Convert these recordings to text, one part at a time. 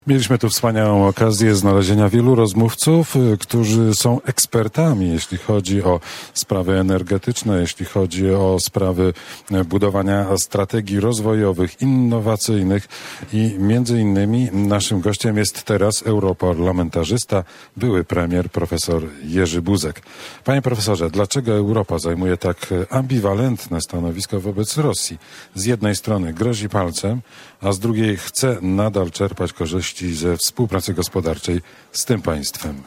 Mieliśmy tu wspaniałą okazję znalezienia wielu rozmówców, którzy są ekspertami, jeśli chodzi o sprawy energetyczne, jeśli chodzi o sprawy budowania strategii rozwojowych, innowacyjnych i między innymi naszym gościem jest teraz europarlamentarzysta, były premier profesor Jerzy Buzek. Panie profesorze, dlaczego Europa zajmuje tak ambiwalentne stanowisko wobec Rosji? Z jednej strony grozi palcem, a z drugiej chce nadal czerpać korzyści ze współpracy gospodarczej z tym państwem.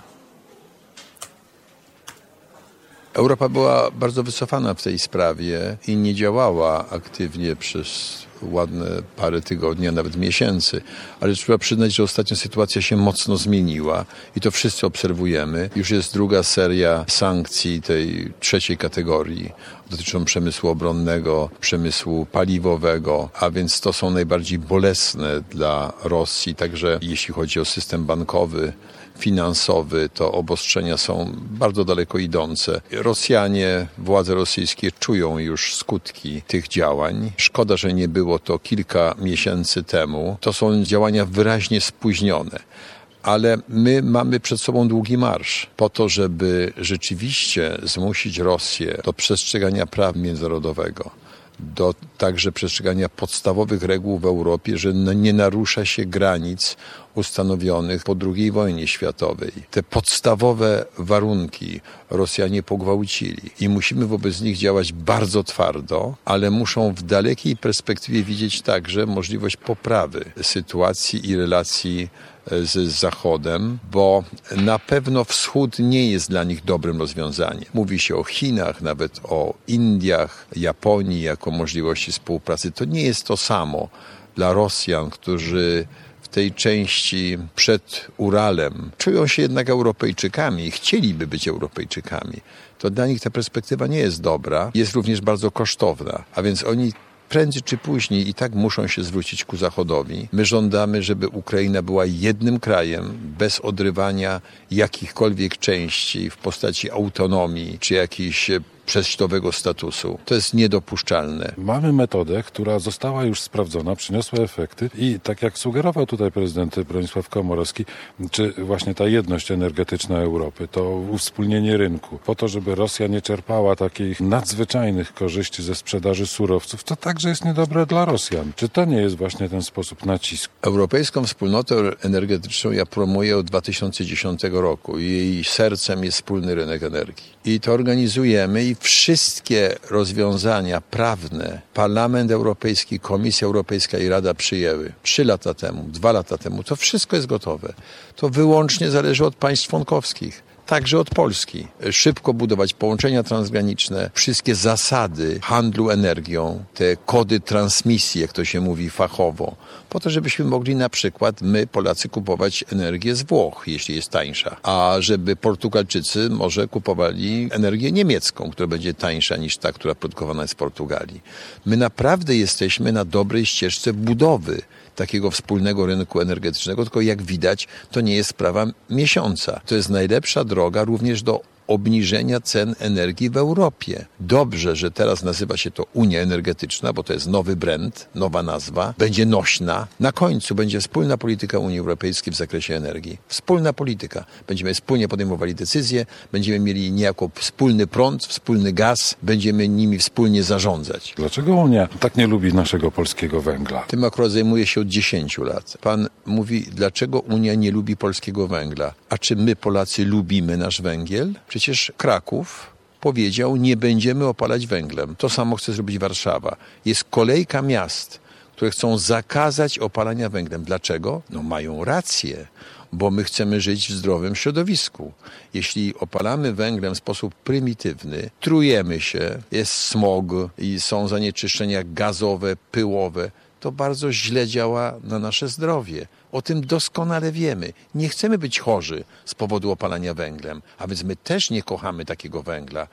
Europa była bardzo wycofana w tej sprawie i nie działała aktywnie przez ładne parę tygodni, a nawet miesięcy. Ale trzeba przyznać, że ostatnio sytuacja się mocno zmieniła i to wszyscy obserwujemy. Już jest druga seria sankcji tej trzeciej kategorii. Dotyczą przemysłu obronnego, przemysłu paliwowego, a więc to są najbardziej bolesne dla Rosji. Także jeśli chodzi o system bankowy, finansowy, to obostrzenia są bardzo daleko idące. Rosjanie, władze rosyjskie czują już skutki tych działań. Szkoda, że nie było to kilka miesięcy temu. To są działania wyraźnie spóźnione. Ale my mamy przed sobą długi marsz po to, żeby rzeczywiście zmusić Rosję do przestrzegania prawa międzynarodowego, do także przestrzegania podstawowych reguł w Europie, że nie narusza się granic ustanowionych po II wojnie światowej. Te podstawowe warunki Rosjanie pogwałcili i musimy wobec nich działać bardzo twardo, ale muszą w dalekiej perspektywie widzieć także możliwość poprawy sytuacji i relacji z Zachodem, bo na pewno Wschód nie jest dla nich dobrym rozwiązaniem. Mówi się o Chinach, nawet o Indiach, Japonii jako możliwości współpracy. To nie jest to samo dla Rosjan, którzy w tej części przed Uralem czują się jednak Europejczykami i chcieliby być Europejczykami. To dla nich ta perspektywa nie jest dobra, jest również bardzo kosztowna, a więc oni prędzej czy później i tak muszą się zwrócić ku Zachodowi. My żądamy, żeby Ukraina była jednym krajem, bez odrywania jakichkolwiek części w postaci autonomii czy jakiejś przejściowego statusu. To jest niedopuszczalne. Mamy metodę, która została już sprawdzona, przyniosła efekty i tak jak sugerował tutaj prezydent Bronisław Komorowski, czy właśnie ta jedność energetyczna Europy, to uwspólnienie rynku, po to, żeby Rosja nie czerpała takich nadzwyczajnych korzyści ze sprzedaży surowców, to także jest niedobre dla Rosjan. Czy to nie jest właśnie ten sposób nacisku? Europejską wspólnotę energetyczną ja promuję od 2010 roku. Jej sercem jest wspólny rynek energii. I to organizujemy i wszystkie rozwiązania prawne Parlament Europejski, Komisja Europejska i Rada przyjęły 3 lata temu, 2 lata temu. To wszystko jest gotowe. To wyłącznie zależy od państw członkowskich. Także od Polski. Szybko budować połączenia transgraniczne, wszystkie zasady handlu energią, te kody transmisji, jak to się mówi fachowo, po to, żebyśmy mogli na przykład my, Polacy, kupować energię z Włoch, jeśli jest tańsza, a żeby Portugalczycy może kupowali energię niemiecką, która będzie tańsza niż ta, która produkowana jest w Portugalii. My naprawdę jesteśmy na dobrej ścieżce budowy takiego wspólnego rynku energetycznego, tylko jak widać, to nie jest sprawa miesiąca. To jest najlepsza droga również do obniżenia cen energii w Europie. Dobrze, że teraz nazywa się to Unia Energetyczna, bo to jest nowy brand, nowa nazwa, będzie nośna. Na końcu będzie wspólna polityka Unii Europejskiej w zakresie energii. Wspólna polityka. Będziemy wspólnie podejmowali decyzje, będziemy mieli niejako wspólny prąd, wspólny gaz, będziemy nimi wspólnie zarządzać. Dlaczego Unia tak nie lubi naszego polskiego węgla? Tym akurat zajmuje się od 10 lat. Pan mówi, dlaczego Unia nie lubi polskiego węgla? A czy my, Polacy, lubimy nasz węgiel? Przecież Kraków powiedział, nie będziemy opalać węglem. To samo chce zrobić Warszawa. Jest kolejka miast, które chcą zakazać opalania węglem. Dlaczego? No mają rację, bo my chcemy żyć w zdrowym środowisku. Jeśli opalamy węglem w sposób prymitywny, trujemy się, jest smog i są zanieczyszczenia gazowe, pyłowe, to bardzo źle działa na nasze zdrowie. O tym doskonale wiemy. Nie chcemy być chorzy z powodu opalania węglem, a więc my też nie kochamy takiego węgla.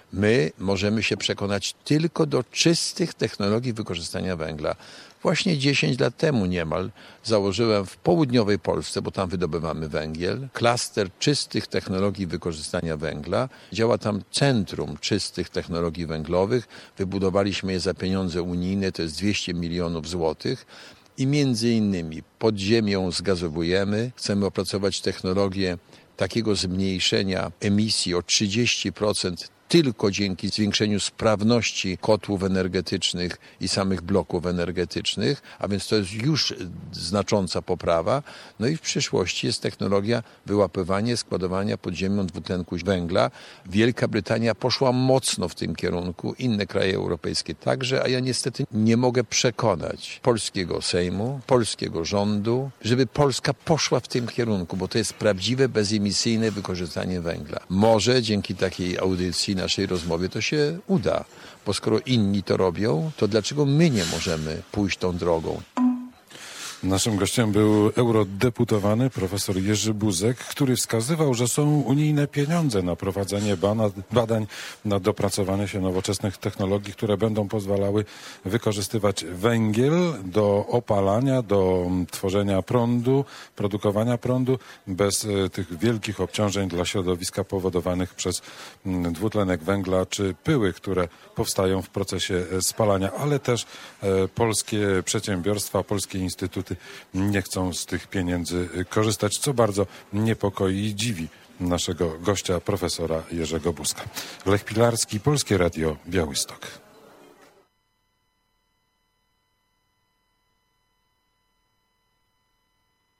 My możemy się przekonać tylko do czystych technologii wykorzystania węgla. Właśnie 10 lat temu niemal założyłem w południowej Polsce, bo tam wydobywamy węgiel, klaster czystych technologii wykorzystania węgla. Działa tam Centrum Czystych Technologii Węglowych. Wybudowaliśmy je za pieniądze unijne, to jest 200 milionów złotych. i między innymi pod ziemią zgazowujemy. Chcemy opracować technologię takiego zmniejszenia emisji o 30% tylko dzięki zwiększeniu sprawności kotłów energetycznych i samych bloków energetycznych, a więc to jest już znacząca poprawa. No i w przyszłości jest technologia wyłapywania, składowania pod ziemią dwutlenku węgla. Wielka Brytania poszła mocno w tym kierunku, inne kraje europejskie także, a ja niestety nie mogę przekonać polskiego Sejmu, polskiego rządu, żeby Polska poszła w tym kierunku, bo to jest prawdziwe, bezemisyjne wykorzystanie węgla. Może dzięki takiej audycji, naszej rozmowie to się uda, bo skoro inni to robią, to dlaczego my nie możemy pójść tą drogą? Naszym gościem był eurodeputowany profesor Jerzy Buzek, który wskazywał, że są unijne pieniądze na prowadzenie badań nad dopracowanie się nowoczesnych technologii, które będą pozwalały wykorzystywać węgiel do opalania, do tworzenia prądu, produkowania prądu bez tych wielkich obciążeń dla środowiska powodowanych przez dwutlenek węgla czy pyły, które powstają w procesie spalania, ale też polskie przedsiębiorstwa, polskie instytuty nie chcą z tych pieniędzy korzystać, co bardzo niepokoi i dziwi naszego gościa, profesora Jerzego Buzka. Lech Pilarski, Polskie Radio, Białystok.